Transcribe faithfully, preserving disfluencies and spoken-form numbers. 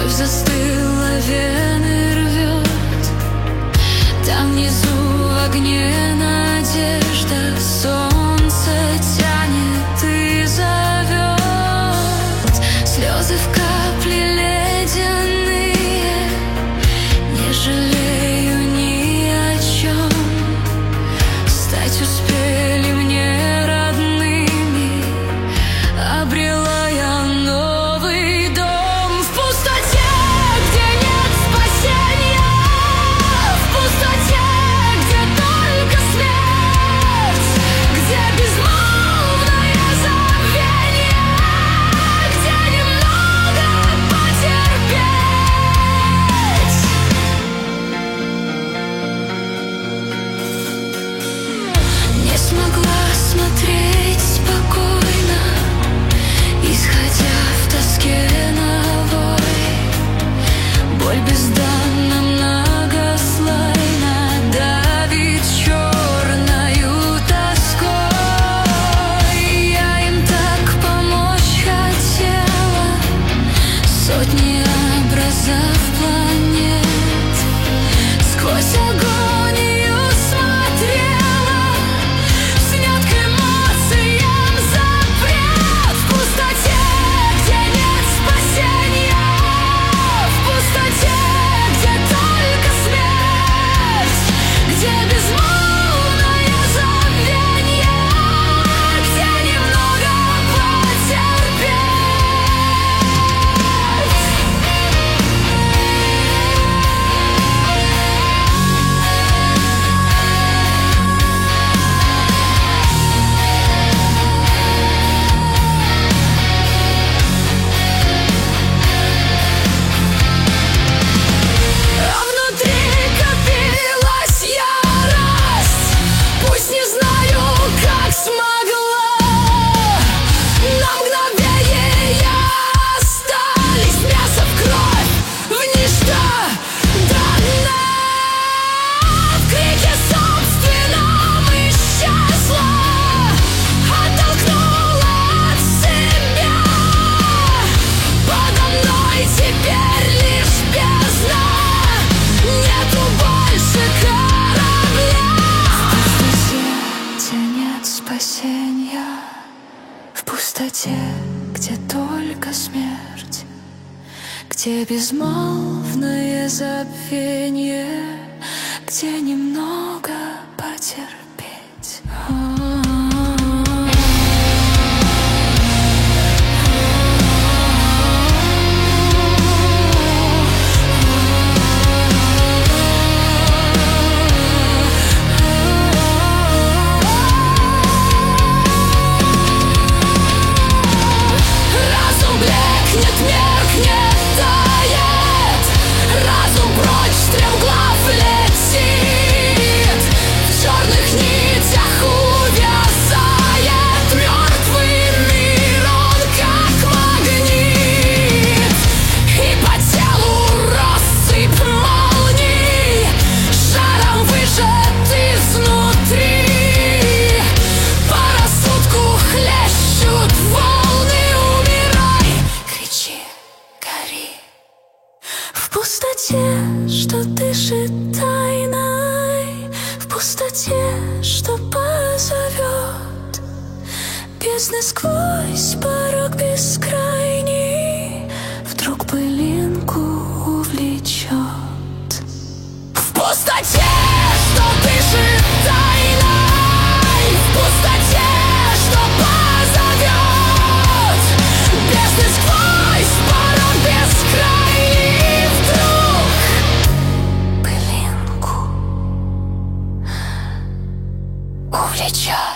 Кровь застыла, вены рвет. Там внизу в огне надежда. Солнце тянет и зовет. Слезы в капли ледяные. Не жалею ни о чем. Стать успели мне родными. Обрела я новый дом в пустоте, где нет спасения. В пустоте, где только смерть. Где безмолвное забвение. Где немного потерпеть. Не смогла смотреть спокойно, исходя в тоске на вой. Боль безданно многослойна, давит черною тоской. Я им так помочь хотела. Сотни образов планет. Сквозь агонию смотрела. Снят к эмоциям запрет. В пустоте, где нет спасения. В пустоте, где только смерть. Где безмолвное забвение. Где немного потерпеть. А внутри копилась ярость. Пусть не знаю, как смогла. На мгновение остались мясо в кровь, в ничто дана. В крике собственном исчезла. Оттолкнула от себя. Подо мной теперь лишь бездна. Нету больше корабля. В пустоте, где нет спасения. В пустоте, где только смерть. Где безмолвное забвение. Где немного потерпеть. Разум блекнет, меркнет, тает. Разум прочь стремглав летит. В черных нитях увязает. Мертвый мир, он как магнит. И по телу россыпь молний. Жаром выжат изнутри. По рассудку хлещут волны. Умирай, кричи, гори. В пустоте, что дышит тайной. В пустоте, что позовет. Бездны сквозь порог бескрайний. Вдруг пылинку увлечет. В пустоте, что дышит тайной. В пустоте, что позовет. Бездны сквозь порог бескрайний. Вдруг пылинку увлечет.